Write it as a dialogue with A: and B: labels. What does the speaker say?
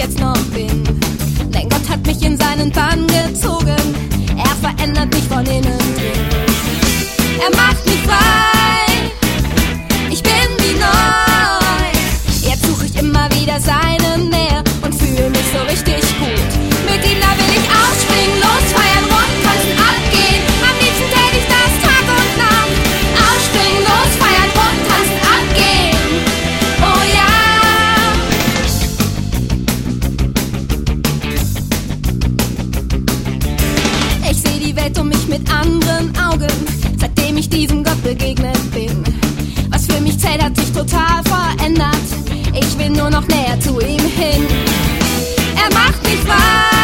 A: jetzt noch bin. Denn Gott hat mich in seinen Bann gezogen. Er verändert mich von innen drin. Er macht mich frei. Ich bin wie neu. Jetzt suche ich immer wieder seine Nähe und fühle mich so richtig gut. Mit ihm, da will ich ausspringen, losfeiern, rumtanzen, abgehen. Am liebsten täte ich das Tag und Nacht. Ausspringen, losfeiern, rumtanzen, abgehen. Oh ja. Ich sehe die Welt um mich mit anderen Augen, seitdem ich diesem Gott begegnet bin. Was für mich zählt, hat sich total verändert. Ich will nur noch näher zu ihm hin. Er macht mich frei.